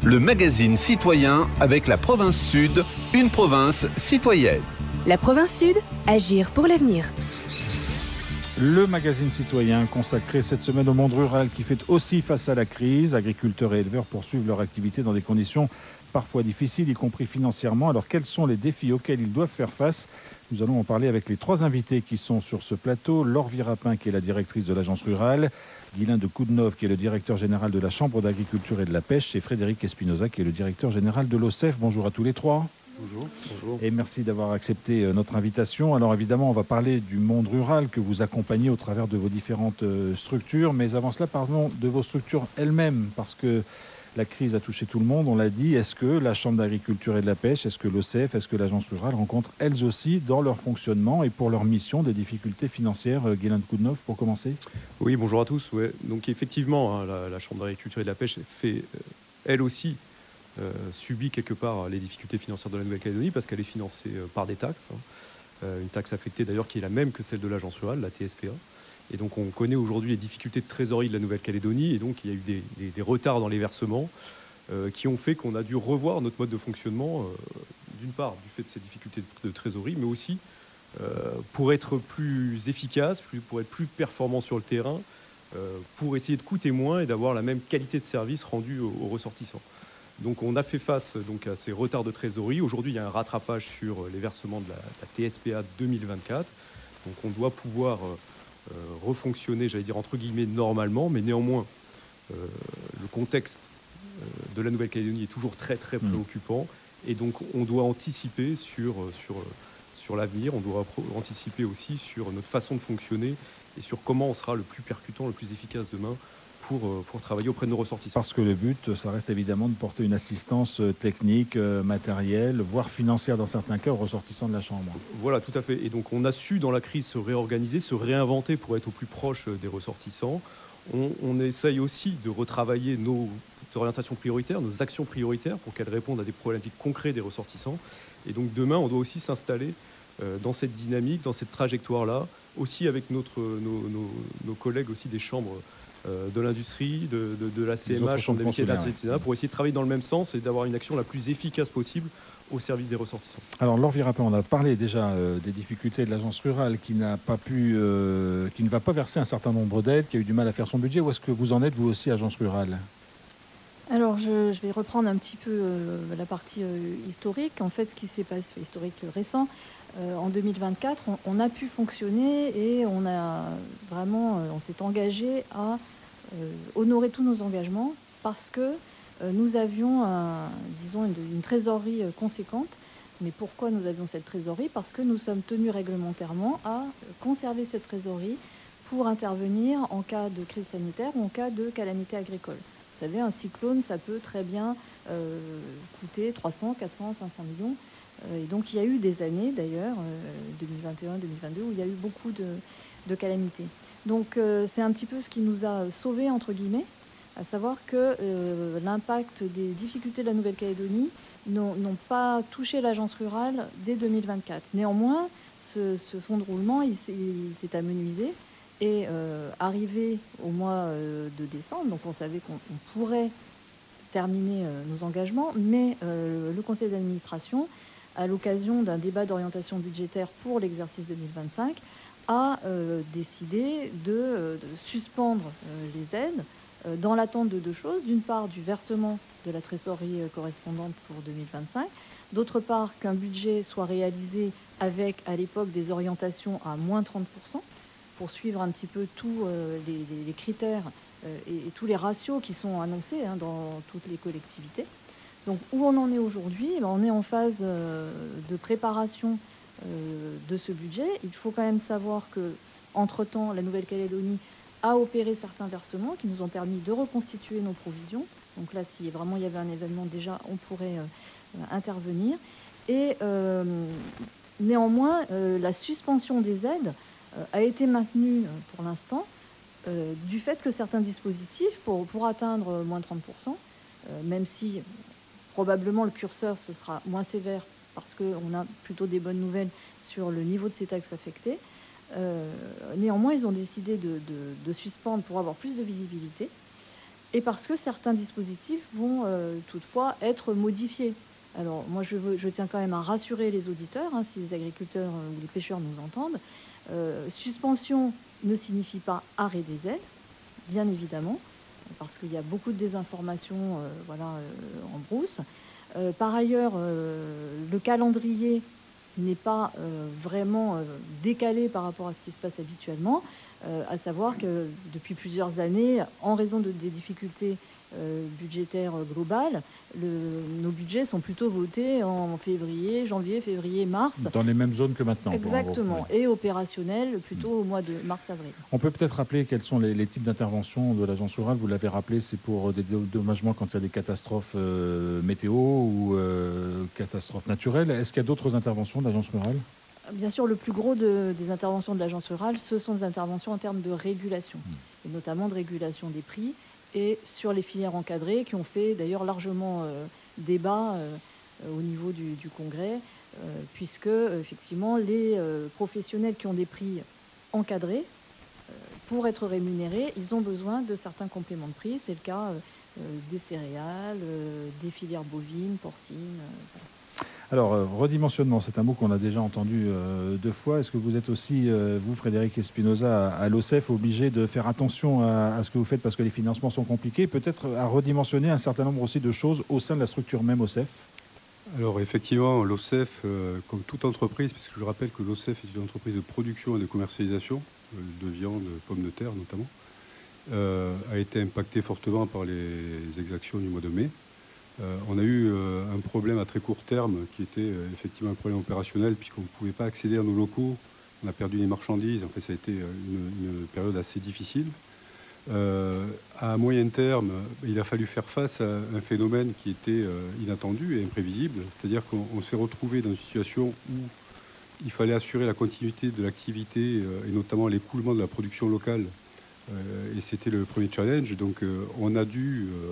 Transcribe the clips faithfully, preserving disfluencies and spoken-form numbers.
le magazine citoyen avec la province Sud, une province citoyenne. La province Sud, agir pour l'avenir. Le magazine citoyen consacré cette semaine au monde rural qui fait aussi face à la crise. Agriculteurs et éleveurs poursuivent leur activité dans des conditions parfois difficiles, y compris financièrement. Alors quels sont les défis auxquels ils doivent faire face ? Nous allons en parler avec les trois invités qui sont sur ce plateau. Laure Virapin, qui est la directrice de l'agence rurale, Guylain de Coudenhove, qui est le directeur général de la Chambre d'agriculture et de la pêche, et Frédéric Espinosa, qui est le directeur général de l'O C E F. Bonjour à tous les trois. Bonjour. Bonjour. Et merci d'avoir accepté notre invitation. Alors évidemment, on va parler du monde rural que vous accompagnez au travers de vos différentes structures. Mais avant cela, parlons de vos structures elles-mêmes, parce que la crise a touché tout le monde, on l'a dit. Est-ce que la Chambre d'agriculture et de la pêche, est-ce que l'O C E F, est-ce que l'agence rurale rencontrent elles aussi dans leur fonctionnement et pour leur mission des difficultés financières ? Guylain de Coudenhove, pour commencer. Oui, bonjour à tous. Ouais. Donc effectivement, hein, la, la Chambre d'agriculture et de la pêche fait, euh, elle aussi, Euh, subit quelque part les difficultés financières de la Nouvelle-Calédonie parce qu'elle est financée euh, par des taxes, hein. euh, une taxe affectée d'ailleurs qui est la même que celle de l'agence rurale, la T S P A. Et donc on connaît aujourd'hui les difficultés de trésorerie de la Nouvelle-Calédonie et donc il y a eu des, des, des retards dans les versements euh, qui ont fait qu'on a dû revoir notre mode de fonctionnement, euh, d'une part du fait de ces difficultés de, de trésorerie, mais aussi euh, pour être plus efficace, plus, pour être plus performant sur le terrain, euh, pour essayer de coûter moins et d'avoir la même qualité de service rendue aux, aux ressortissants. Donc on a fait face donc, à ces retards de trésorerie. Aujourd'hui, il y a un rattrapage sur les versements de la, de la T S P A deux mille vingt-quatre. Donc on doit pouvoir euh, refonctionner, j'allais dire entre guillemets, normalement, mais néanmoins, euh, le contexte euh, de la Nouvelle-Calédonie est toujours très très préoccupant. Et donc on doit anticiper sur, sur, sur l'avenir, on doit anticiper aussi sur notre façon de fonctionner et sur comment on sera le plus percutant, le plus efficace demain Pour, pour travailler auprès de nos ressortissants. Parce que le but, ça reste évidemment de porter une assistance technique, matérielle, voire financière dans certains cas aux ressortissants de la Chambre. Voilà, tout à fait. Et donc on a su dans la crise se réorganiser, se réinventer pour être au plus proche des ressortissants. On, on essaye aussi de retravailler nos orientations prioritaires, nos actions prioritaires pour qu'elles répondent à des problématiques concrètes des ressortissants. Et donc demain, on doit aussi s'installer euh, dans cette dynamique, dans cette trajectoire-là, aussi avec notre, nos, nos, nos collègues aussi des chambres de l'industrie, de, de, de la C M H, de la T S A, pour essayer de travailler dans le même sens et d'avoir une action la plus efficace possible au service des ressortissants. Alors Laure Virapin, on a parlé déjà euh, des difficultés de l'agence rurale qui n'a pas pu, euh, qui ne va pas verser un certain nombre d'aides, qui a eu du mal à faire son budget. Où est-ce que vous en êtes, vous aussi, agence rurale ? Alors, je, je vais reprendre un petit peu euh, la partie euh, historique. En fait, ce qui s'est passé, historique récent, euh, en deux mille vingt-quatre, on, on a pu fonctionner et on a vraiment, euh, on s'est engagé à euh, honorer tous nos engagements parce que euh, nous avions, un, disons, une, une trésorerie euh, conséquente. Mais pourquoi nous avions cette trésorerie ? Parce que nous sommes tenus réglementairement à conserver cette trésorerie pour intervenir en cas de crise sanitaire ou en cas de calamité agricole. Vous savez, un cyclone, ça peut très bien euh, coûter trois cents, quatre cents, cinq cents millions. Euh, et donc, il y a eu des années, d'ailleurs, euh, deux mille vingt et un, deux mille vingt-deux, où il y a eu beaucoup de, de calamités. Donc, euh, c'est un petit peu ce qui nous a sauvés, entre guillemets, à savoir que euh, l'impact des difficultés de la Nouvelle-Calédonie n'ont, n'ont pas touché l'agence rurale dès deux mille vingt-quatre. Néanmoins, ce, ce fonds de roulement, il s'est, il s'est amenuisé. Et euh, arrivé au mois euh, de décembre, donc on savait qu'on on pourrait terminer euh, nos engagements, mais euh, le conseil d'administration, à l'occasion d'un débat d'orientation budgétaire pour l'exercice deux mille vingt-cinq, a euh, décidé de, euh, de suspendre euh, les aides euh, dans l'attente de deux choses. D'une part, du versement de la trésorerie euh, correspondante pour deux mille vingt-cinq. D'autre part, qu'un budget soit réalisé avec, à l'époque, des orientations à moins trente pour cent. Pour suivre un petit peu tous euh, les, les, les critères euh, et, et tous les ratios qui sont annoncés hein, dans toutes les collectivités. Donc, où on en est aujourd'hui ? Ben, on est en phase euh, de préparation euh, de ce budget. Il faut quand même savoir qu'entre-temps, la Nouvelle-Calédonie a opéré certains versements qui nous ont permis de reconstituer nos provisions. Donc là, si vraiment il y avait un événement, déjà, on pourrait euh, intervenir. Et euh, néanmoins, euh, la suspension des aides a été maintenu pour l'instant euh, du fait que certains dispositifs, pour, pour atteindre moins trente pour cent, euh, même si probablement le curseur ce sera moins sévère parce qu'on a plutôt des bonnes nouvelles sur le niveau de ces taxes affectées, euh, néanmoins ils ont décidé de, de, de suspendre pour avoir plus de visibilité. et parce que certains dispositifs vont euh, toutefois être modifiés. Alors moi je, veux, je tiens quand même à rassurer les auditeurs, hein, si les agriculteurs ou les pêcheurs nous entendent. Euh, suspension ne signifie pas arrêt des aides, bien évidemment, parce qu'il y a beaucoup de désinformation euh, voilà, euh, en brousse. Euh, par ailleurs, euh, le calendrier n'est pas euh, vraiment euh, décalé par rapport à ce qui se passe habituellement, euh, à savoir que depuis plusieurs années, en raison de, des difficultés euh, budgétaires globales, le, nos budgets sont plutôt votés en février, janvier, février, mars. Dans les mêmes zones que maintenant. Exactement, bon, et opérationnels plutôt au mois de mars-avril. On peut peut-être rappeler quels sont les, les types d'interventions de l'agence rurale. Vous l'avez rappelé, c'est pour des dédommagements quand il y a des catastrophes euh, météo ou euh, catastrophes naturelles. Est-ce qu'il y a d'autres interventions de l'agence rurale ? Bien sûr, le plus gros de, des interventions de l'agence rurale, ce sont des interventions en termes de régulation, mmh. et notamment de régulation des prix et sur les filières encadrées qui ont fait d'ailleurs largement euh, débat euh, au niveau du, du Congrès, euh, puisque effectivement les euh, professionnels qui ont des prix encadrés, euh, pour être rémunérés, ils ont besoin de certains compléments de prix. C'est le cas euh, des céréales, euh, des filières bovines, porcines. Euh, voilà. Alors, euh, redimensionnement, c'est un mot qu'on a déjà entendu euh, deux fois. Est-ce que vous êtes aussi, euh, vous, Frédéric Espinosa, à, à l'O C E F, obligé de faire attention à, à ce que vous faites parce que les financements sont compliqués, peut-être à redimensionner un certain nombre aussi de choses au sein de la structure même O C E F ? Alors, effectivement, l'O C E F, euh, comme toute entreprise, parce que je rappelle que l'O C E F est une entreprise de production et de commercialisation, euh, de viande, de pommes de terre notamment, euh, a été impactée fortement par les exactions du mois de mai. Euh, on a eu euh, un problème à très court terme qui était euh, effectivement un problème opérationnel puisqu'on ne pouvait pas accéder à nos locaux. On a perdu des marchandises. En fait, ça a été une, une période assez difficile. Euh, à moyen terme, il a fallu faire face à un phénomène qui était euh, inattendu et imprévisible. C'est-à-dire qu'on on s'est retrouvé dans une situation où il fallait assurer la continuité de l'activité euh, et notamment l'écoulement de la production locale. Euh, et c'était le premier challenge. Donc, euh, on a dû... Euh,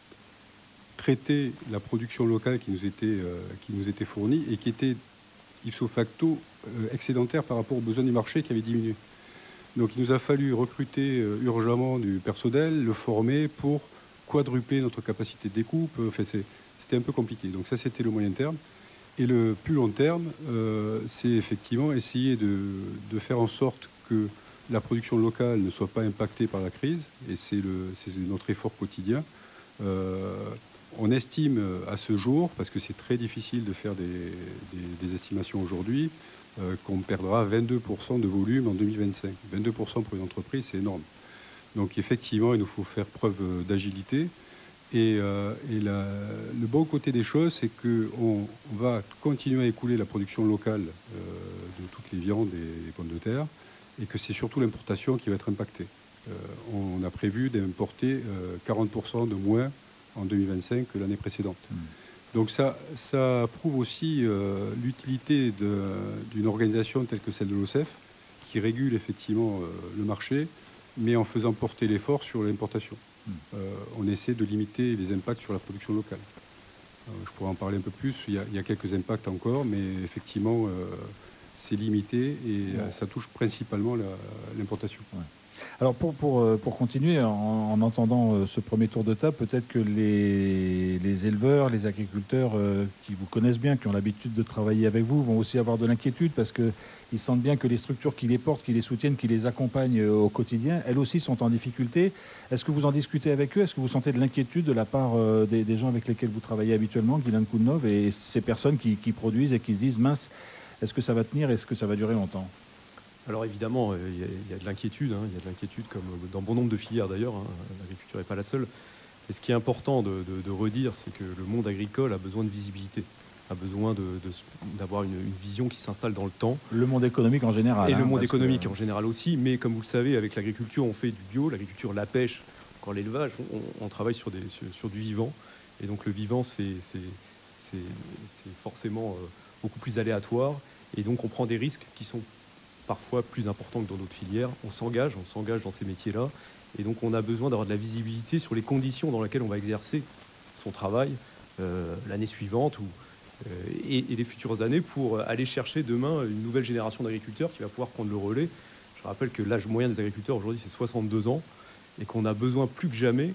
traiter la production locale qui nous était, euh, qui nous était fournie et qui était ipso facto euh, excédentaire par rapport aux besoins du marché qui avait diminué. Donc il nous a fallu recruter euh, urgemment du personnel, le former pour quadrupler notre capacité de découpe. Enfin, c'est, c'était un peu compliqué. Donc ça, c'était le moyen terme. Et le plus long terme, euh, c'est effectivement essayer de, de faire en sorte que la production locale ne soit pas impactée par la crise. Et c'est, le, c'est notre effort quotidien. Euh, On estime à ce jour, parce que c'est très difficile de faire des, des, des estimations aujourd'hui, euh, qu'on perdra vingt-deux pour cent de volume en deux mille vingt-cinq. vingt-deux pour cent pour une entreprise, c'est énorme. Donc effectivement, il nous faut faire preuve d'agilité. Et, euh, et la, le bon côté des choses, c'est qu'on va continuer à écouler la production locale euh, de toutes les viandes et les pommes de terre, et que c'est surtout l'importation qui va être impactée. Euh, on a prévu d'importer euh, quarante pour cent de moins en deux mille vingt-cinq que l'année précédente. Mmh. Donc ça, ça prouve aussi euh, l'utilité de, d'une organisation telle que celle de l'O C E F, qui régule effectivement euh, le marché, mais en faisant porter l'effort sur l'importation. Mmh. Euh, on essaie de limiter les impacts sur la production locale. Euh, je pourrais en parler un peu plus, il y a, il y a quelques impacts encore, mais effectivement, euh, c'est limité et ouais. ça touche principalement la, l'importation. Ouais. Alors pour, pour, pour continuer, en, en entendant ce premier tour de table, peut-être que les, les éleveurs, les agriculteurs euh, qui vous connaissent bien, qui ont l'habitude de travailler avec vous, vont aussi avoir de l'inquiétude parce qu'ils sentent bien que les structures qui les portent, qui les soutiennent, qui les accompagnent au quotidien, elles aussi sont en difficulté. Est-ce que vous en discutez avec eux ? Est-ce que vous sentez de l'inquiétude de la part euh, des, des gens avec lesquels vous travaillez habituellement, Guylaine Kounov, et ces personnes qui, qui produisent et qui se disent « mince, est-ce que ça va tenir ? Est-ce que ça va durer longtemps ?» Alors évidemment, il y, y a de l'inquiétude, hein, il y a de l'inquiétude comme dans bon nombre de filières d'ailleurs, hein, l'agriculture n'est pas la seule. Et ce qui est important de, de, de redire, c'est que le monde agricole a besoin de visibilité, a besoin de, de, d'avoir une, une vision qui s'installe dans le temps. Le monde économique en général. Et hein, le monde économique que... en général aussi, mais comme vous le savez, avec l'agriculture, on fait du bio, l'agriculture, la pêche, encore l'élevage, on, on travaille sur, des, sur, sur du vivant. Et donc le vivant, c'est, c'est, c'est, c'est forcément beaucoup plus aléatoire. Et donc on prend des risques qui sont parfois plus important que dans d'autres filières. On s'engage, on s'engage dans ces métiers-là. Et donc, on a besoin d'avoir de la visibilité sur les conditions dans lesquelles on va exercer son travail euh, l'année suivante ou, euh, et, et les futures années pour aller chercher demain une nouvelle génération d'agriculteurs qui va pouvoir prendre le relais. Je rappelle que l'âge moyen des agriculteurs aujourd'hui, c'est soixante-deux ans et qu'on a besoin plus que jamais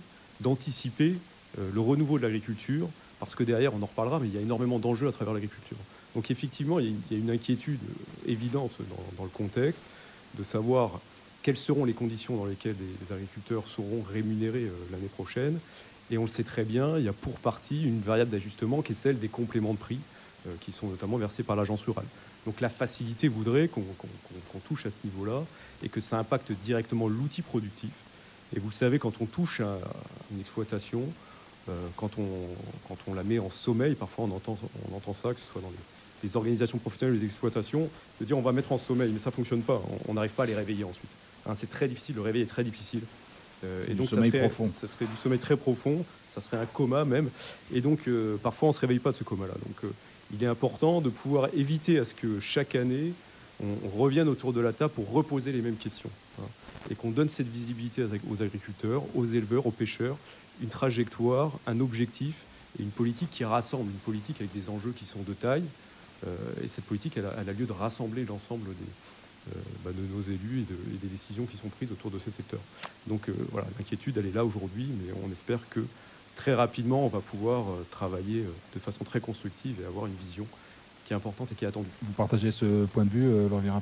d'anticiper euh, le renouveau de l'agriculture, parce que derrière, on en reparlera, mais il y a énormément d'enjeux à travers l'agriculture. Donc effectivement, il y a une, il y a une inquiétude évidente dans, dans le contexte de savoir quelles seront les conditions dans lesquelles les, les agriculteurs seront rémunérés euh, l'année prochaine. Et on le sait très bien, il y a pour partie une variable d'ajustement qui est celle des compléments de prix, euh, qui sont notamment versés par l'agence rurale. Donc la facilité voudrait qu'on, qu'on, qu'on touche à ce niveau-là et que ça impacte directement l'outil productif. Et vous le savez, quand on touche à une exploitation, euh, quand, on, quand on la met en sommeil, parfois on entend, on entend ça, que ce soit dans les, les organisations professionnelles, les exploitations, de dire on va mettre en sommeil, mais ça ne fonctionne pas, on n'arrive pas à les réveiller ensuite. Hein, c'est très difficile, le réveil est très difficile. Euh, et donc ça serait, ça serait du sommeil très profond, ça serait un coma même. Et donc euh, parfois on ne se réveille pas de ce coma-là. Donc euh, il est important de pouvoir éviter à ce que chaque année on, on revienne autour de la table pour reposer les mêmes questions. Hein, et qu'on donne cette visibilité aux agriculteurs, aux éleveurs, aux pêcheurs, une trajectoire, un objectif et une politique qui rassemble, une politique avec des enjeux qui sont de taille. Euh, et cette politique, elle a, elle a lieu de rassembler l'ensemble des, euh, bah, de nos élus et, de, et des décisions qui sont prises autour de ces secteurs. Donc euh, voilà, l'inquiétude, elle est là aujourd'hui, mais on espère que très rapidement, on va pouvoir euh, travailler euh, de façon très constructive et avoir une vision qui est importante et qui est attendue. Vous partagez ce point de vue, euh, Laure Rapin ?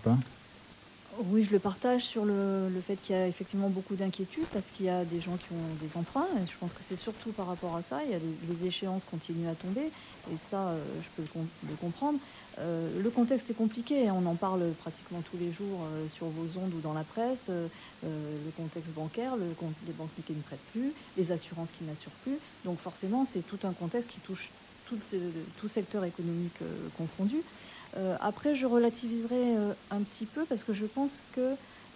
Oui, je le partage sur le, le fait qu'il y a effectivement beaucoup d'inquiétudes parce qu'il y a des gens qui ont des emprunts. Et je pense que c'est surtout par rapport à ça. Il y a les, les échéances continuent à tomber et ça, euh, je peux le, le comprendre. Euh, le contexte est compliqué. On en parle pratiquement tous les jours euh, sur vos ondes ou dans la presse. Euh, le contexte bancaire, le, les banques qui ne prêtent plus, les assurances qui n'assurent plus. Donc forcément, c'est tout un contexte qui touche tout, tout secteur économique euh, confondu. Euh, après, je relativiserai euh, un petit peu parce que je pense que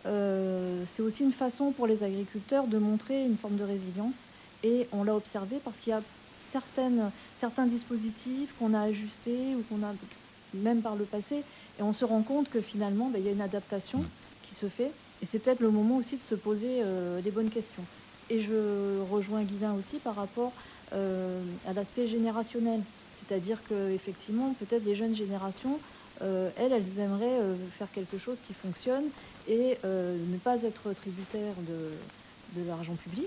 euh, c'est aussi une façon pour les agriculteurs de montrer une forme de résilience. Et on l'a observé parce qu'il y a certaines, certains dispositifs qu'on a ajustés ou qu'on a même par le passé. Et on se rend compte que finalement, ben, il y a une adaptation qui se fait. Et c'est peut-être le moment aussi de se poser euh, les bonnes questions. Et je rejoins Guylain aussi par rapport euh, à l'aspect générationnel. C'est-à-dire qu'effectivement, peut-être les jeunes générations, euh, elles, elles aimeraient euh, faire quelque chose qui fonctionne et euh, ne pas être tributaires de, de l'argent public.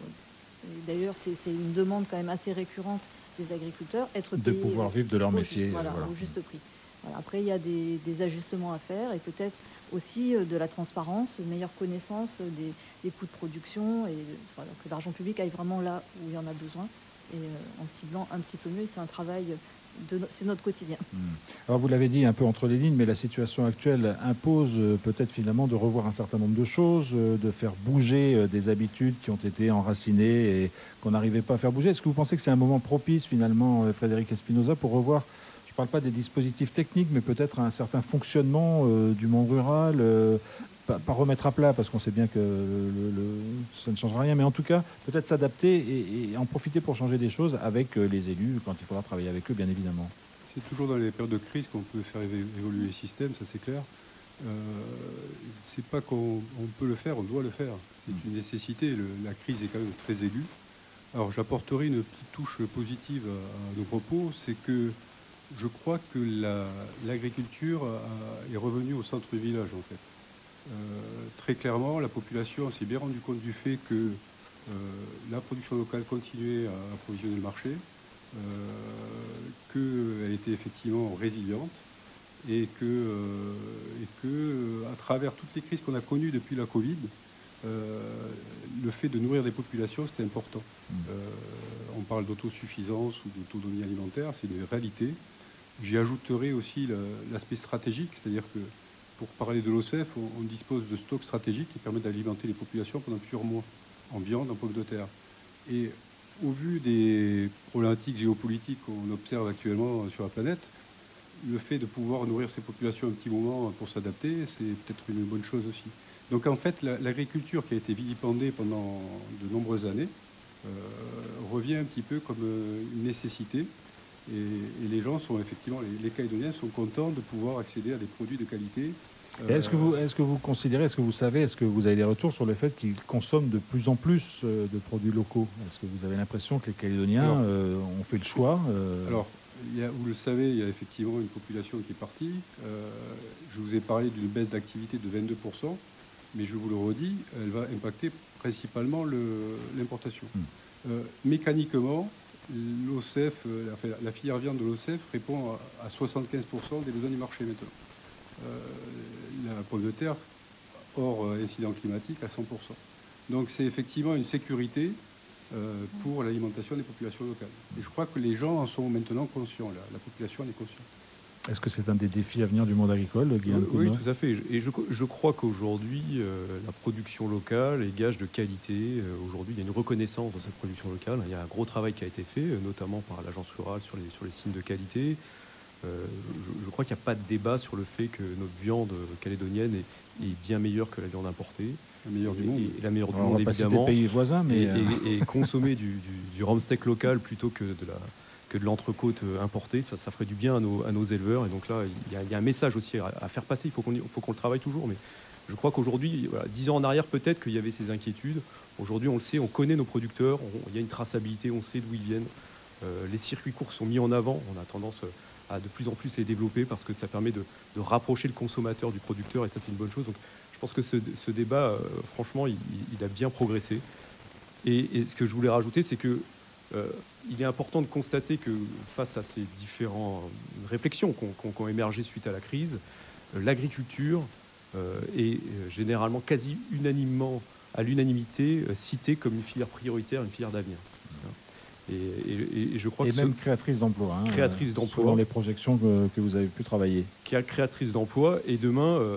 Et d'ailleurs, c'est, c'est une demande quand même assez récurrente des agriculteurs, être payés de pouvoir vivre de leur au métier. Juste, voilà, voilà. au juste prix. Voilà. Après, il y a des, des ajustements à faire et peut-être aussi de la transparence, une meilleure connaissance des, des coûts de production et voilà, que l'argent public aille vraiment là où il y en a besoin. Et euh, en ciblant un petit peu mieux, c'est un travail, de no- c'est notre quotidien. Mmh. Alors vous l'avez dit un peu entre les lignes, mais la situation actuelle impose euh, peut-être finalement de revoir un certain nombre de choses, euh, de faire bouger euh, des habitudes qui ont été enracinées et qu'on n'arrivait pas à faire bouger. Est-ce que vous pensez que c'est un moment propice finalement, euh, Frédéric Espinosa, pour revoir, je ne parle pas des dispositifs techniques, mais peut-être un certain fonctionnement euh, du monde rural, euh, pas, pas remettre à plat, parce qu'on sait bien que le, le, ça ne changera rien, mais en tout cas, peut-être s'adapter et, et en profiter pour changer des choses avec les élus, quand il faudra travailler avec eux, bien évidemment. C'est toujours dans les périodes de crise qu'on peut faire évoluer les systèmes, ça c'est clair. Euh, c'est pas qu'on on peut le faire, on doit le faire. C'est une nécessité, le, la crise est quand même très aiguë. Alors j'apporterai une petite touche positive à, à nos propos, c'est que je crois que la, l'agriculture a, est revenue au centre du village en fait. Euh, très clairement, la population s'est bien rendue compte du fait que euh, la production locale continuait à approvisionner le marché, euh, qu'elle était effectivement résiliente et que, euh, et que à travers toutes les crises qu'on a connues depuis la Covid, euh, le fait de nourrir des populations, c'était important. Euh, on parle d'autosuffisance ou d'autonomie alimentaire, c'est une réalité. J'y ajouterai aussi le, l'aspect stratégique, c'est-à-dire que pour parler de l'O C E F, on, on dispose de stocks stratégiques qui permettent d'alimenter les populations pendant plusieurs mois, en viande, en pommes de terre. Et au vu des problématiques géopolitiques qu'on observe actuellement sur la planète, le fait de pouvoir nourrir ces populations un petit moment pour s'adapter, c'est peut-être une bonne chose aussi. Donc en fait, la, l'agriculture qui a été vilipendée pendant de nombreuses années euh, revient un petit peu comme une nécessité. Et, et les gens sont effectivement, les, les Calédoniens sont contents de pouvoir accéder à des produits de qualité. Euh, est-ce que vous, est-ce que vous considérez, est-ce que vous savez, est-ce que vous avez des retours sur le fait qu'ils consomment de plus en plus euh, de produits locaux ? Est-ce que vous avez l'impression que les Calédoniens alors, euh, ont fait le choix euh... Alors, il y a, vous le savez, il y a effectivement une population qui est partie. Euh, je vous ai parlé d'une baisse d'activité de vingt-deux pour cent, mais je vous le redis, elle va impacter principalement le, l'importation. Hum. Euh, mécaniquement, l'O C F, euh, enfin, la filière viande de l'O C F répond à, à soixante-quinze pour cent des besoins du marché maintenant. Euh, la pomme de terre, hors euh, incident climatique, à cent pour cent. Donc c'est effectivement une sécurité euh, pour l'alimentation des populations locales. Et je crois que les gens en sont maintenant conscients, la, la population en est consciente. Est-ce que c'est un des défis à venir du monde agricole, Guillaume Oui, Coudin ? tout à fait. Et je, je crois qu'aujourd'hui, euh, la production locale est gage de qualité. Euh, aujourd'hui, il y a une reconnaissance de cette production locale. Il y a un gros travail qui a été fait, euh, notamment par l'agence rurale sur les, sur les signes de qualité. Euh, je, je crois qu'il n'y a pas de débat sur le fait que notre viande calédonienne est, est bien meilleure que la viande importée. La meilleure du monde. Et, et la meilleure du Alors, monde, on va pas évidemment. citer pays voisins, mais... Et, euh, et, et consommer du, du, du rumsteak local plutôt que de la... que de l'entrecôte importée, ça, ça ferait du bien à nos, à nos éleveurs. Et donc là, il y, a, il y a un message aussi à, à faire passer. Il faut qu'on, il faut qu'on le travaille toujours. Mais je crois qu'aujourd'hui, voilà, dix ans en arrière, peut-être qu'il y avait ces inquiétudes. Aujourd'hui, on le sait, on connaît nos producteurs. On, il y a une traçabilité, on sait d'où ils viennent. Euh, les circuits courts sont mis en avant. On a tendance à de plus en plus les développer parce que ça permet de, de rapprocher le consommateur du producteur. Et ça, c'est une bonne chose. Donc je pense que ce, ce débat, euh, franchement, il, il a bien progressé. Et, et ce que je voulais rajouter, c'est que Euh, il est important de constater que face à ces différentes réflexions qui ont, qui ont émergé suite à la crise, euh, l'agriculture euh, est généralement quasi unanimement, à l'unanimité, euh, citée comme une filière prioritaire, une filière d'avenir. Et, et, et je crois et que même ce, créatrice d'emplois. Hein, créatrice d'emplois. Selon les projections que, que vous avez pu travailler. Qui est créatrice d'emplois et demain euh,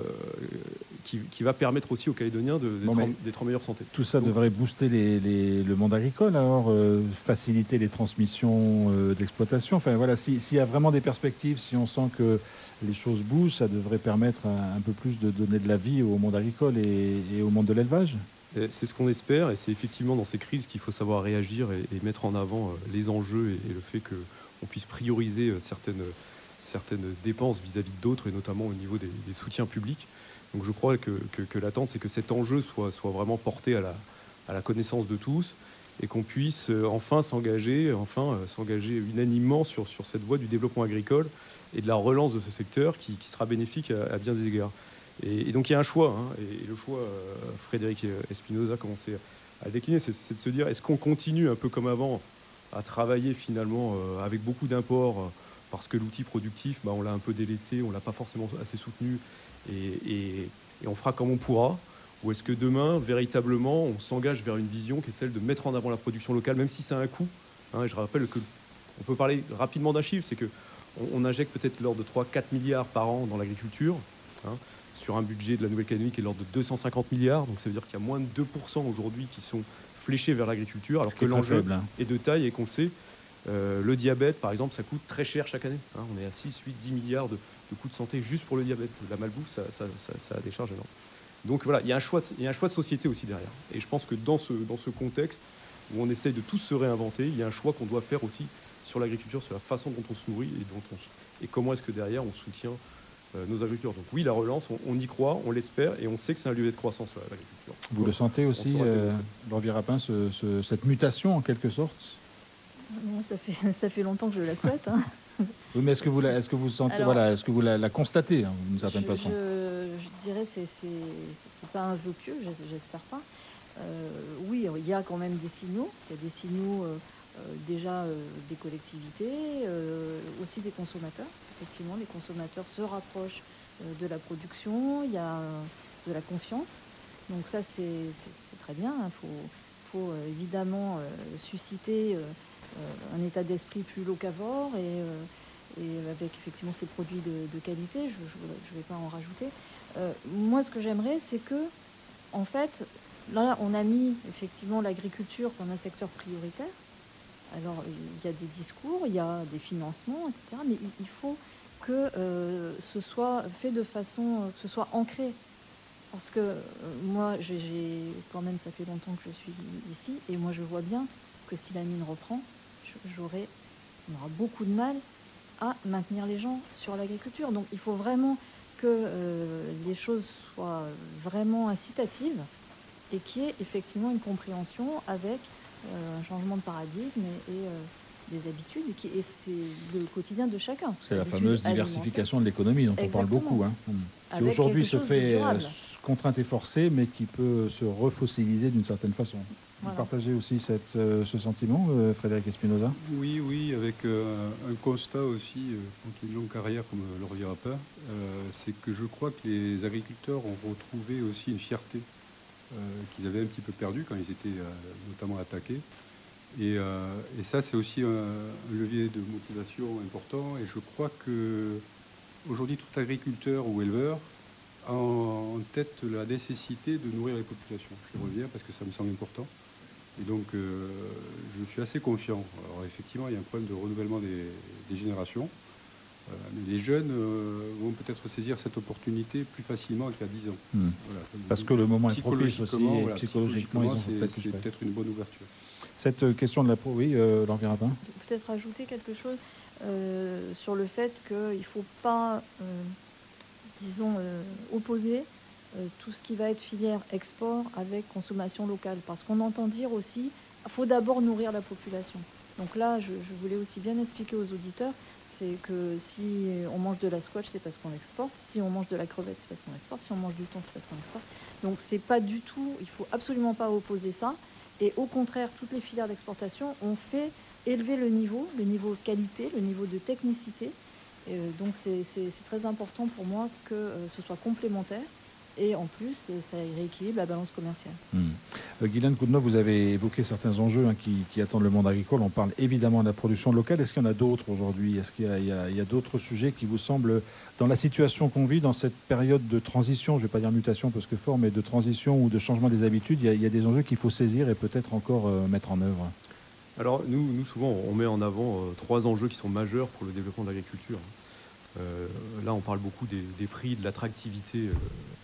qui, qui va permettre aussi aux Calédoniens de, d'être, bon, en, d'être en meilleure santé. Tout ça Donc, devrait booster les, les, le monde agricole, alors euh, faciliter les transmissions euh, d'exploitation. Enfin voilà, si, s'il y a vraiment des perspectives, si on sent que les choses bougent, ça devrait permettre un, un peu plus de donner de la vie au monde agricole et, et au monde de l'élevage. C'est ce qu'on espère, et c'est effectivement dans ces crises qu'il faut savoir réagir et, et mettre en avant les enjeux et, et le fait qu'on puisse prioriser certaines, certaines dépenses vis-à-vis d'autres, et notamment au niveau des, des soutiens publics. Donc je crois que, que, que l'attente, c'est que cet enjeu soit, soit vraiment porté à la, à la connaissance de tous, et qu'on puisse enfin s'engager, enfin s'engager unanimement sur, sur cette voie du développement agricole et de la relance de ce secteur qui, qui sera bénéfique à, à bien des égards. Et, et donc il y a un choix, hein, et, et le choix, euh, Frédéric Espinosa a commencé à décliner, c'est, c'est de se dire, est-ce qu'on continue un peu comme avant à travailler finalement euh, avec beaucoup d'imports, euh, parce que l'outil productif, bah, on l'a un peu délaissé, on ne l'a pas forcément assez soutenu, et, et, et on fera comme on pourra, ou est-ce que demain, véritablement, on s'engage vers une vision qui est celle de mettre en avant la production locale, même si ça a un coût, hein, et je rappelle qu'on peut parler rapidement d'un chiffre, c'est qu'on on injecte peut-être l'ordre de trois à quatre milliards par an dans l'agriculture, hein, sur un budget de la Nouvelle-Calédonie qui est de l'ordre de deux cent cinquante milliards. Donc ça veut dire qu'il y a moins de deux pour cent aujourd'hui qui sont fléchés vers l'agriculture, alors que l'enjeu faible, hein. est de taille et qu'on le sait. Euh, le diabète, par exemple, ça coûte très cher chaque année. Hein. On est à six, huit, dix milliards de, de coûts de santé juste pour le diabète. La malbouffe, ça, ça, ça, ça a des charges énormes. Donc voilà, il y a un choix, il y a un choix de société aussi derrière. Et je pense que dans ce, dans ce contexte où on essaye de tous se réinventer, il y a un choix qu'on doit faire aussi sur l'agriculture, sur la façon dont on se nourrit et, dont on, et comment est-ce que derrière on soutient nos agriculteurs. Donc oui, la relance, on, on y croit, on l'espère, et on sait que c'est un levier de croissance, l'agriculture. Vous Donc, le sentez aussi, euh, Laure Virapin, ce, ce, cette mutation en quelque sorte ? Non, ça fait, ça fait longtemps que je la souhaite. Hein. Oui, mais est-ce que vous la, est-ce que vous sentez, Alors, voilà, est-ce que vous la, la constatez, hein, d'une certaine je, façon ? je, je dirais c'est c'est, c'est pas un vœu pieux, j'espère pas. Euh, oui, il y a quand même des signaux. Il y a des signaux euh, euh, déjà euh, des collectivités, euh, aussi des consommateurs. Effectivement, les consommateurs se rapprochent euh, de la production. Il y a euh, de la confiance. Donc ça, c'est, c'est, c'est très bien. Il faut, faut euh, évidemment euh, susciter euh, euh, un état d'esprit plus locavore et euh, et avec effectivement ces produits de, de qualité, je ne vais pas en rajouter. Euh, moi, ce que j'aimerais, c'est que, en fait, là, on a mis effectivement l'agriculture comme un secteur prioritaire. Alors, il y a des discours, il y a des financements, et cetera. Mais il, il faut que euh, ce soit fait de façon, que ce soit ancré. Parce que euh, moi, j'ai, j'ai, quand même, ça fait longtemps que je suis ici, et moi, je vois bien que si la mine reprend, j'aurai, on aura beaucoup de mal à maintenir les gens sur l'agriculture. Donc il faut vraiment que euh, les choses soient vraiment incitatives et qu'il y ait effectivement une compréhension avec euh, un changement de paradigme et, et euh, des habitudes. Et, qui, et c'est le quotidien de chacun. C'est la fameuse diversification de l'économie dont Exactement. on parle beaucoup. Hein, qui avec aujourd'hui se fait contrainte et forcée, mais qui peut se refossiliser d'une certaine façon. Voilà. Vous partagez aussi cette, euh, ce sentiment, euh, Frédéric Espinosa? Oui, oui, avec euh, un constat aussi, euh, qui est une longue carrière comme euh, Laurier Rapin, euh, c'est que je crois que les agriculteurs ont retrouvé aussi une fierté euh, qu'ils avaient un petit peu perdue quand ils étaient euh, notamment attaqués. Et, euh, et ça, c'est aussi un, un levier de motivation important. Et je crois que aujourd'hui, tout agriculteur ou éleveur a en tête la nécessité de nourrir les populations. Je reviens parce que ça me semble important. Et donc, euh, je suis assez confiant. Alors, effectivement, il y a un problème de renouvellement des, des générations. Euh, mais les jeunes euh, vont peut-être saisir cette opportunité plus facilement qu'il y a dix ans. Mmh. Voilà. Parce que le moment est propice aussi, et voilà, psychologiquement, ils ont c'est, peut-être c'est peut-être une bonne ouverture. Cette question de la pro, oui, euh, Laurier Rapin. Peut-être ajouter quelque chose euh, sur le fait qu'il ne faut pas, euh, disons, euh, opposer euh, tout ce qui va être filière export avec consommation locale. Parce qu'on entend dire aussi, il faut d'abord nourrir la population. Donc là, je, je voulais aussi bien expliquer aux auditeurs, c'est que si on mange de la squash, c'est parce qu'on l'exporte. Si on mange de la crevette, c'est parce qu'on l'exporte. Si on mange du thon, c'est parce qu'on l'exporte. Donc c'est pas du tout, il faut absolument pas opposer ça. Et au contraire, toutes les filières d'exportation ont fait élever le niveau, le niveau de qualité, le niveau de technicité. Et donc c'est, c'est, c'est très important pour moi que euh, ce soit complémentaire. Et en plus, ça rééquilibre la balance commerciale. Mmh. Euh, Guylaine Coudenhove, vous avez évoqué certains enjeux hein, qui, qui attendent le monde agricole. On parle évidemment de la production locale. Est-ce qu'il y en a d'autres aujourd'hui? Est-ce qu'il y a, il y a, il y a d'autres sujets qui vous semblent, dans la situation qu'on vit, dans cette période de transition, je ne vais pas dire mutation parce que fort, mais de transition ou de changement des habitudes, il y a, il y a des enjeux qu'il faut saisir et peut-être encore euh, mettre en œuvre? Alors nous, nous, souvent, on met en avant euh, trois enjeux qui sont majeurs pour le développement de l'agriculture. Euh, là, on parle beaucoup des, des prix, de l'attractivité euh,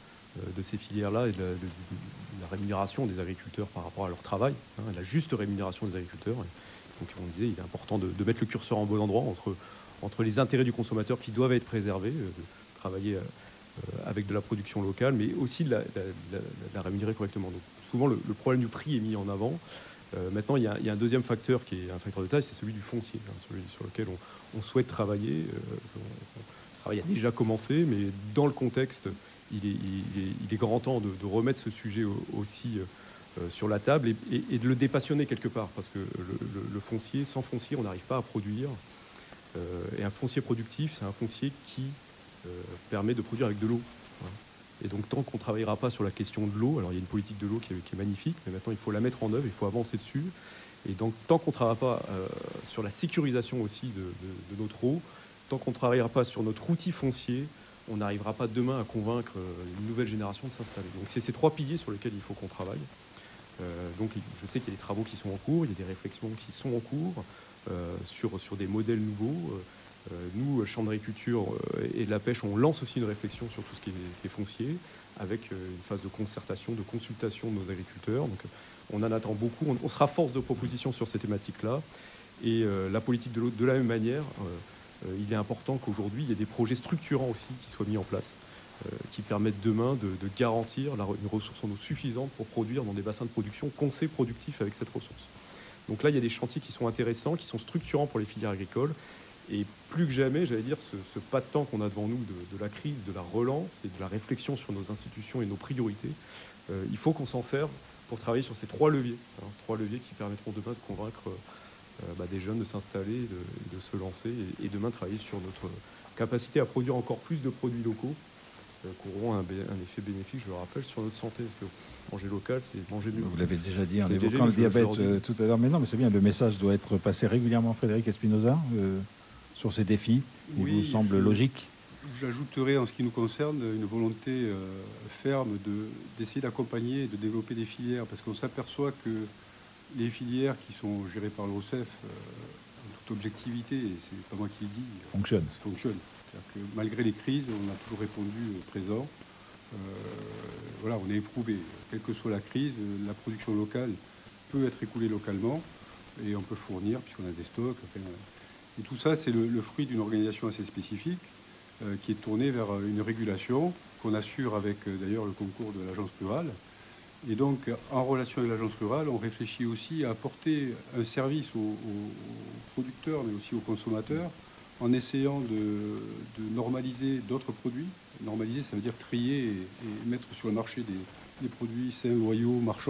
de ces filières-là et de la, de, de la rémunération des agriculteurs par rapport à leur travail, hein, la juste rémunération des agriculteurs. Donc on disait, il est important de, de mettre le curseur en bon endroit entre, entre les intérêts du consommateur qui doivent être préservés, euh, de travailler euh, avec de la production locale, mais aussi de la, la, la, la rémunérer correctement. Donc souvent, le, le problème du prix est mis en avant. Euh, maintenant, il y, a, il y a un deuxième facteur qui est un facteur de taille, c'est celui du foncier, hein, celui sur lequel on, on souhaite travailler. Euh, on, on, le travail a déjà commencé, mais dans le contexte, il est, il est, il est grand temps de, de remettre ce sujet aussi euh, sur la table et, et, et de le dépassionner quelque part, parce que le, le, le foncier, sans foncier, on n'arrive pas à produire. Euh, et un foncier productif, c'est un foncier qui euh, permet de produire avec de l'eau. Hein. Et donc, tant qu'on ne travaillera pas sur la question de l'eau, alors il y a une politique de l'eau qui est, qui est magnifique, mais maintenant il faut la mettre en œuvre, il faut avancer dessus. Et donc, tant qu'on ne travaillera pas euh, sur la sécurisation aussi de, de, de notre eau, tant qu'on ne travaillera pas sur notre outil foncier, on n'arrivera pas demain à convaincre une nouvelle génération de s'installer. Donc, c'est ces trois piliers sur lesquels il faut qu'on travaille. Euh, donc, je sais qu'il y a des travaux qui sont en cours, il y a des réflexions qui sont en cours euh, sur, sur des modèles nouveaux. Euh, nous, Chambre d'agriculture et de la pêche, on lance aussi une réflexion sur tout ce qui est, qui est foncier, avec une phase de concertation, de consultation de nos agriculteurs. Donc, on en attend beaucoup. On, on sera force de proposition sur ces thématiques-là. Et euh, la politique de l'eau, de la même manière, euh, euh, il est important qu'aujourd'hui, il y ait des projets structurants aussi qui soient mis en place, euh, qui permettent demain de, de garantir la, une ressource en eau suffisante pour produire dans des bassins de production qu'on sait productifs avec cette ressource. Donc là, il y a des chantiers qui sont intéressants, qui sont structurants pour les filières agricoles. Et plus que jamais, j'allais dire, ce, ce pas de temps qu'on a devant nous de, de la crise, de la relance et de la réflexion sur nos institutions et nos priorités, euh, il faut qu'on s'en serve pour travailler sur ces trois leviers. Hein, trois leviers qui permettront demain de convaincre euh, bah, des jeunes de s'installer, de, de se lancer et, et demain travailler sur notre capacité à produire encore plus de produits locaux euh, qui auront un, un effet bénéfique, je le rappelle, sur notre santé. Parce que manger local, c'est manger mieux. Vous l'avez déjà dit en évoquant le diabète euh, tout à l'heure, mais non, mais c'est bien, le message doit être passé régulièrement, Frédéric Espinosa, euh, sur ces défis. Il oui, vous semble je, logique? J'ajouterai en ce qui nous concerne une volonté euh, ferme de, d'essayer d'accompagner et de développer des filières, parce qu'on s'aperçoit que les filières qui sont gérées par l'O C E F, euh, en toute objectivité, et c'est pas moi qui le dis, fonctionnent. fonctionnent. C'est-à-dire que malgré les crises, on a toujours répondu présent. Euh, voilà, on est éprouvé. Quelle que soit la crise, la production locale peut être écoulée localement et on peut fournir puisqu'on a des stocks. Enfin, et tout ça, c'est le, le fruit d'une organisation assez spécifique euh, qui est tournée vers une régulation qu'on assure avec euh, d'ailleurs le concours de l'agence rurale. Et donc, en relation avec l'agence rurale, on réfléchit aussi à apporter un service aux, aux producteurs, mais aussi aux consommateurs, en essayant de, de normaliser d'autres produits. Normaliser, ça veut dire trier et, et mettre sur le marché des, des produits sains, loyaux, marchands,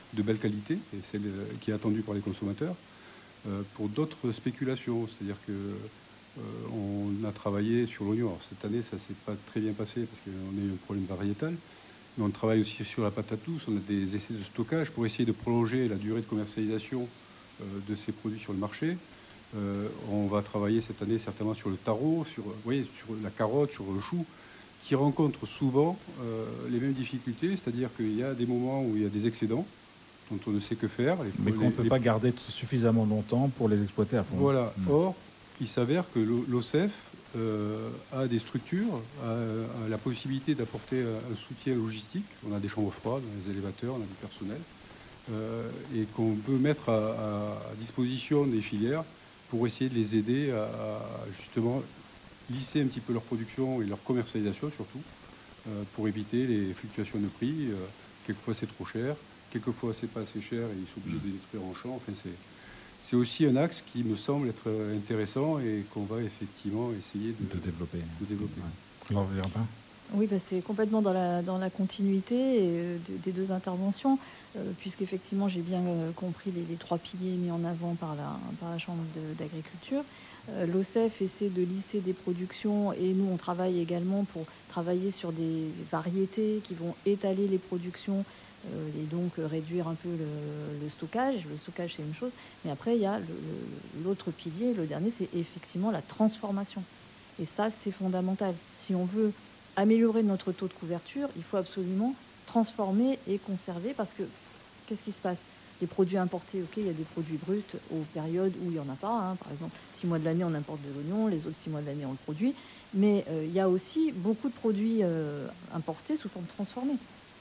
de belle qualité, et celle qui est attendue par les consommateurs, euh, pour d'autres spéculations. C'est-à-dire que euh, on a travaillé sur l'oignon. Alors, cette année, ça ne s'est pas très bien passé parce qu'on a eu un problème variétal. Mais on travaille aussi sur la patate douce. On a des essais de stockage pour essayer de prolonger la durée de commercialisation euh, de ces produits sur le marché. Euh, on va travailler cette année certainement sur le taro, sur, vous voyez, sur la carotte, sur le chou, qui rencontrent souvent euh, les mêmes difficultés, c'est-à-dire qu'il y a des moments où il y a des excédents dont on ne sait que faire. Les, Mais qu'on ne peut les, pas garder suffisamment longtemps pour les exploiter à fond. Voilà. Mmh. Or, il s'avère que l'O C E F euh, a des structures, a, a la possibilité d'apporter un soutien logistique. On a des chambres froides, on a des élévateurs, on a du personnel, euh, et qu'on peut mettre à, à disposition des filières pour essayer de les aider à, à justement lisser un petit peu leur production et leur commercialisation surtout, euh, pour éviter les fluctuations de prix. Euh, quelquefois c'est trop cher, quelquefois c'est pas assez cher et ils sont obligés de les détruire en champ. Enfin, c'est, c'est aussi un axe qui me semble être intéressant et qu'on va effectivement essayer de, de développer. De développer. Ouais. Alors, Verpin ? Oui, bah c'est complètement dans la, dans la continuité euh, de, des deux interventions, euh, puisqu'effectivement, j'ai bien euh, compris les, les trois piliers mis en avant par la, par la Chambre de, d'agriculture. Euh, L'O C E F essaie de lisser des productions et nous, on travaille également pour travailler sur des variétés qui vont étaler les productions euh, et donc euh, réduire un peu le, le stockage. Le stockage, c'est une chose, mais après, il y a le, le, l'autre pilier, le dernier, c'est effectivement la transformation. Et ça, c'est fondamental. Si on veut améliorer notre taux de couverture, il faut absolument transformer et conserver, parce que qu'est-ce qui se passe ? Les produits importés, ok, il y a des produits bruts aux périodes où il n'y en a pas. Hein. Par exemple, six mois de l'année, on importe de l'oignon, les autres six mois de l'année, on le produit. Mais euh, il y a aussi beaucoup de produits euh, importés sous forme transformée.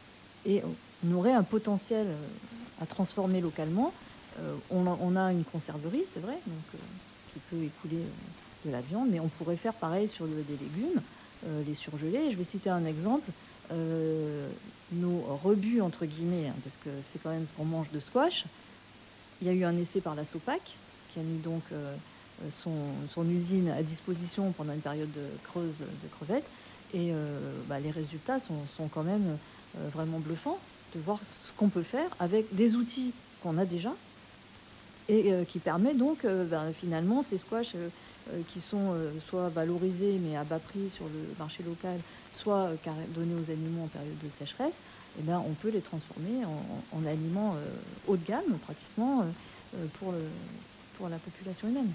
Et on aurait un potentiel à transformer localement. Euh, on, on a une conserverie, c'est vrai, donc, euh, qui peut écouler euh, de la viande, mais on pourrait faire pareil sur le, des légumes. Euh, les surgelés. Je vais citer un exemple. Euh, nos rebuts, entre guillemets, hein, parce que c'est quand même ce qu'on mange de squash. Il y a eu un essai par la SOPAC qui a mis donc euh, son, son usine à disposition pendant une période de creuse de crevettes. Et euh, bah, les résultats sont, sont quand même euh, vraiment bluffants, de voir ce qu'on peut faire avec des outils qu'on a déjà et euh, qui permet donc euh, bah, finalement ces squash euh, qui sont euh, soit valorisés mais à bas prix sur le marché local, soit euh, donnés aux animaux en période de sécheresse, et ben, on peut les transformer en, en aliments euh, haut de gamme, pratiquement, euh, pour, le, pour la population humaine.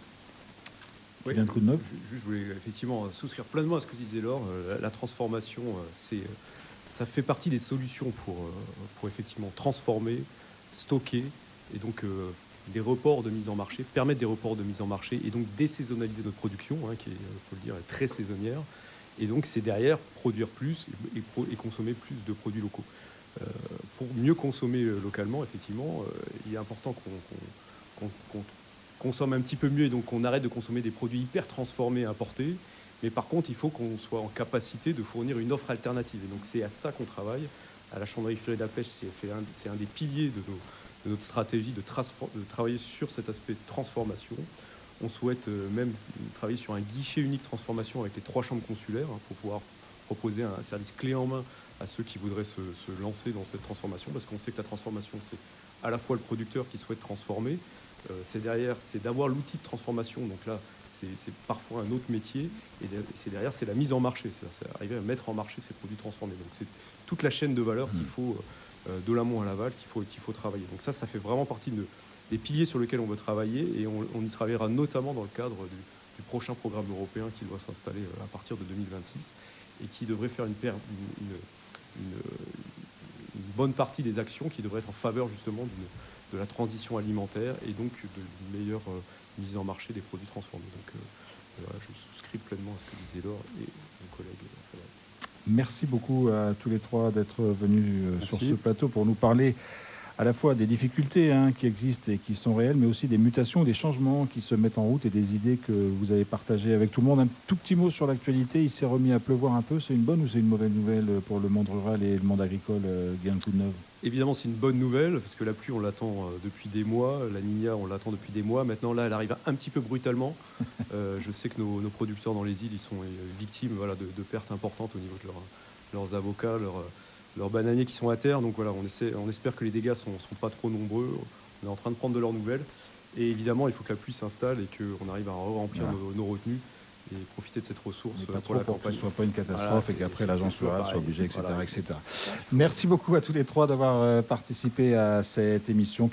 Oui, un coup de neuf. Je, je voulais effectivement souscrire pleinement à ce que disait Laure. La, la transformation, c'est, ça fait partie des solutions pour, pour effectivement transformer, stocker, et donc... Euh, des reports de mise en marché, permettre des reports de mise en marché et donc désaisonnaliser notre production, hein, qui est, faut le dire, est très saisonnière. Et donc, c'est derrière produire plus et, et, et consommer plus de produits locaux. Euh, pour mieux consommer localement, effectivement, euh, il est important qu'on, qu'on, qu'on, qu'on consomme un petit peu mieux et donc qu'on arrête de consommer des produits hyper transformés, importés. Mais par contre, il faut qu'on soit en capacité de fournir une offre alternative. Et donc, c'est à ça qu'on travaille. À la Chambre d'agriculture et de la pêche, c'est, c'est, un, c'est un des piliers de nos... de notre stratégie de, transfor- de travailler sur cet aspect de transformation. On souhaite euh, même travailler sur un guichet unique transformation avec les trois chambres consulaires, hein, pour pouvoir proposer un service clé en main à ceux qui voudraient se, se lancer dans cette transformation, parce qu'on sait que la transformation, c'est à la fois le producteur qui souhaite transformer, euh, c'est derrière, c'est d'avoir l'outil de transformation, donc là, c'est, c'est parfois un autre métier, et c'est derrière, c'est la mise en marché, c'est, c'est arriver à mettre en marché ces produits transformés. Donc c'est toute la chaîne de valeur qu'il faut... Euh, de l'amont à l'aval qu'il faut, qu'il faut travailler. Donc ça, ça fait vraiment partie de, des piliers sur lesquels on veut travailler et on, on y travaillera notamment dans le cadre du, du prochain programme européen qui doit s'installer à partir de deux mille vingt-six et qui devrait faire une, une, une, une, une bonne partie des actions qui devraient être en faveur justement d'une, de la transition alimentaire et donc d'une meilleure euh, mise en marché des produits transformés. Donc euh, voilà, je souscris pleinement à ce que disait Laure et mon collègue Frédéric. Merci beaucoup à tous les trois d'être venus Merci. sur ce plateau pour nous parler à la fois des difficultés hein, qui existent et qui sont réelles, mais aussi des mutations, des changements qui se mettent en route et des idées que vous avez partagées avec tout le monde. Un tout petit mot sur l'actualité, il s'est remis à pleuvoir un peu. C'est une bonne ou c'est une mauvaise nouvelle pour le monde rural et le monde agricole, Guillaume Coudneuve ? Évidemment, c'est une bonne nouvelle, parce que la pluie, on l'attend depuis des mois. La Niña, on l'attend depuis des mois. Maintenant, là, elle arrive un petit peu brutalement. euh, je sais que nos, nos producteurs dans les îles, ils sont victimes voilà, de, de pertes importantes au niveau de leur, leurs avocats, leurs, leurs bananiers qui sont à terre. Donc voilà, on, essaie, on espère que les dégâts ne sont, sont pas trop nombreux. On est en train de prendre de leurs nouvelles. Et évidemment, il faut que la pluie s'installe et qu'on arrive à remplir voilà. nos, nos retenues et profiter de cette ressource pas pour la pour campagne. Que ce ne soit pas une catastrophe voilà, et qu'après l'agence rurale soit obligée, et cetera, voilà. et cetera. Merci beaucoup à tous les trois d'avoir participé à cette émission.